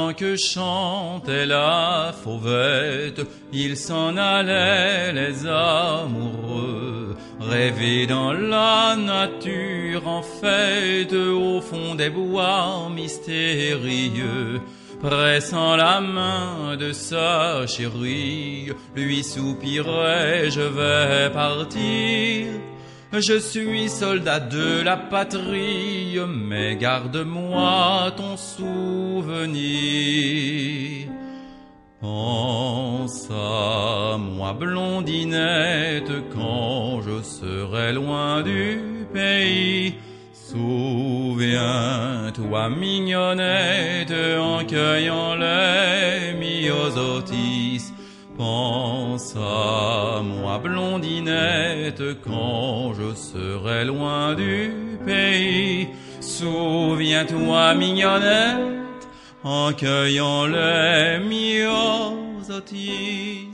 pendant que chantait la fauvette, ils s'en allaient les amoureux, rêver dans la nature en fête, au fond des bois mystérieux. Pressant la main de sa chérie, lui soupirait: je vais partir. Je suis soldat de la patrie, mais garde-moi ton souvenir. Pense à moi, blondinette, quand je serai loin du pays. Souviens-toi, mignonnette, en cueillant les myosotis. Pense à moi, blondinette, quand je serai loin du pays. Souviens-toi, mignonnette, en cueillant les myosotis.